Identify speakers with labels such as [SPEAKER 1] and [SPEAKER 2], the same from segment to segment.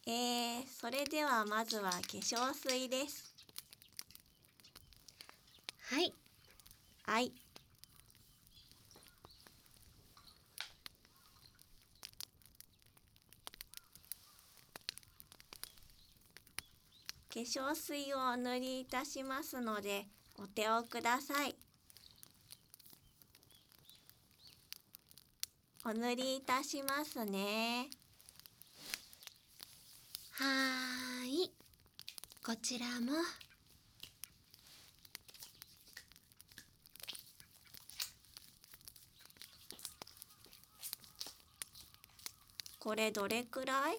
[SPEAKER 1] それではまずは化粧水です。
[SPEAKER 2] はい。
[SPEAKER 1] はい。化粧水をお塗りいたしますので、お手をください。お塗りいたしますね。
[SPEAKER 2] はーい。こちらも。
[SPEAKER 1] これどれくらい？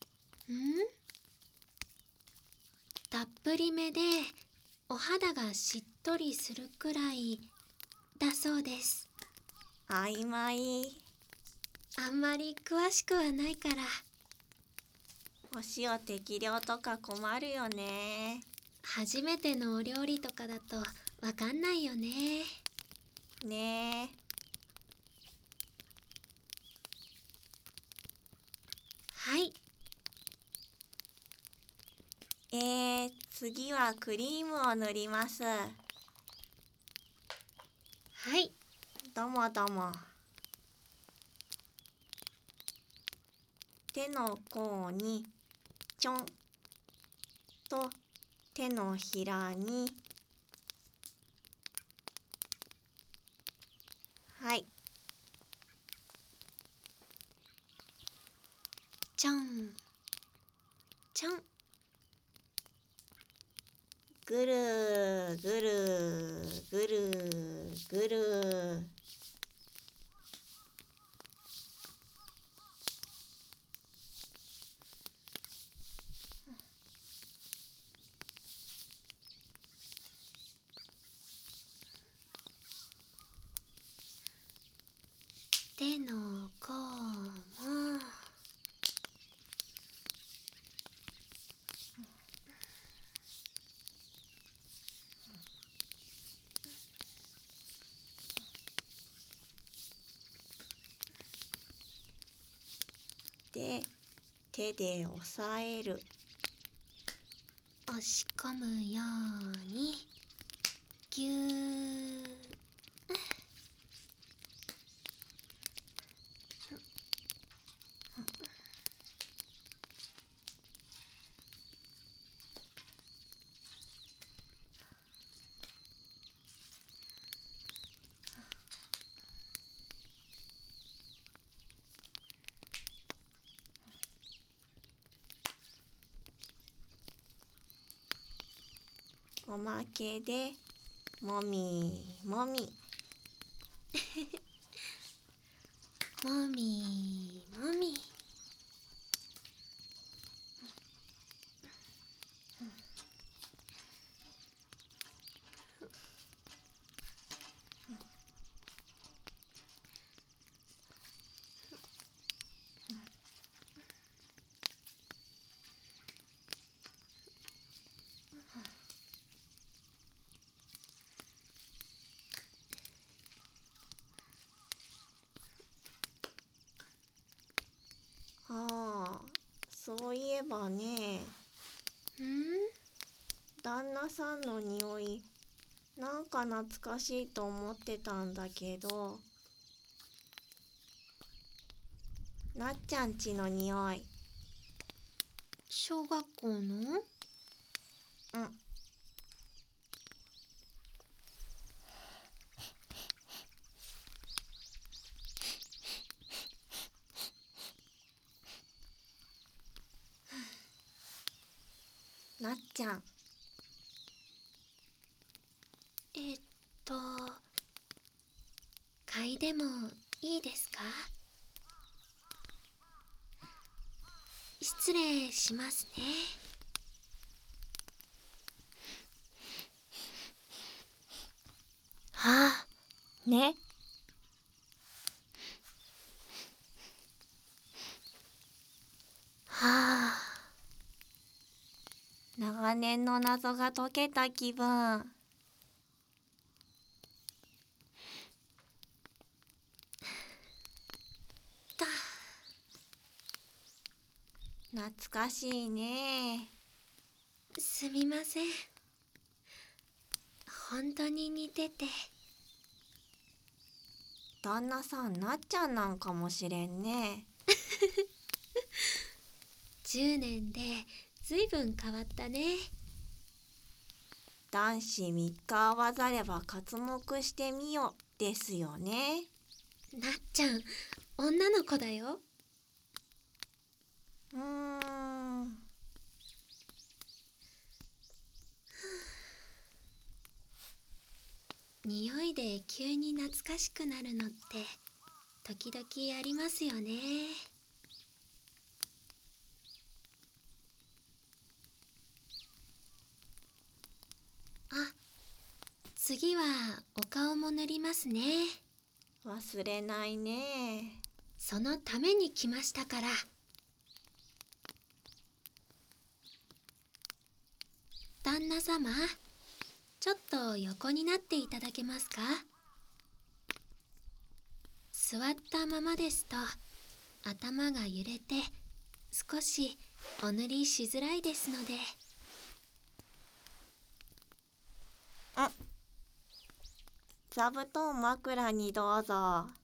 [SPEAKER 2] たっぷりめでお肌がしっとりするくらいだそうです。
[SPEAKER 1] 曖昧。
[SPEAKER 2] あんまり詳しくはないから。
[SPEAKER 1] お塩適量とか困るよね。
[SPEAKER 2] 初めてのお料理とかだとわかんないよね。
[SPEAKER 1] ね
[SPEAKER 2] はい。
[SPEAKER 1] 次はクリームを塗ります。
[SPEAKER 2] はい。
[SPEAKER 1] どうもどうも。手の甲にちょんと手のひらに、はい。
[SPEAKER 2] ちょん。ちょん。
[SPEAKER 1] ぐるぐるぐるぐる。
[SPEAKER 2] 手の甲も。
[SPEAKER 1] で、手で押さえる。
[SPEAKER 2] 押し込むようにぎゅー。
[SPEAKER 1] おまけでもみもみ。
[SPEAKER 2] もみもみ。
[SPEAKER 1] ああ、そういえばね、旦那さんの匂い、なんか懐かしいと思ってたんだけど、なっちゃんちの匂い。
[SPEAKER 2] 小学校の？
[SPEAKER 1] うん。なっちゃん。
[SPEAKER 2] えっと、嗅いでもいいですか？失礼しますね。
[SPEAKER 1] はあ、ね。
[SPEAKER 2] はあ。
[SPEAKER 1] 長年の謎が解けた気分。 懐かしいね。
[SPEAKER 2] すみません。本当に似てて。
[SPEAKER 1] 旦那さんなっちゃんなんかもしれんね。
[SPEAKER 2] 10年でずいぶん変わったね。
[SPEAKER 1] 男子3日会わざれば刮目してみよですよね。
[SPEAKER 2] なっちゃん、女の子だよ。
[SPEAKER 1] うーん。
[SPEAKER 2] 匂いで急に懐かしくなるのって時々ありますよね。あ、次はお顔も塗りますね。
[SPEAKER 1] 忘れないね。
[SPEAKER 2] そのために来ましたから。旦那様、ちょっと横になっていただけますか？座ったままですと頭が揺れて少しお塗りしづらいですので。
[SPEAKER 1] 座布団枕にどうぞ。